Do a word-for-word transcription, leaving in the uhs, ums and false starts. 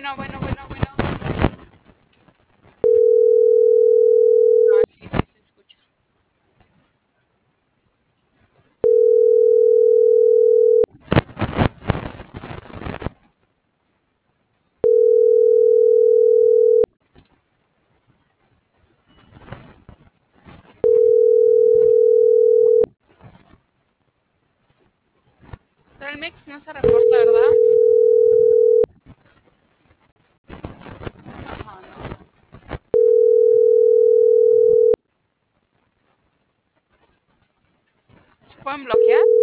bueno, bueno, bueno, bueno. Ah, sí, sí se escucha. Telmex no se reporta, ¿verdad? Ajá, no. ¿Se pueden bloquear?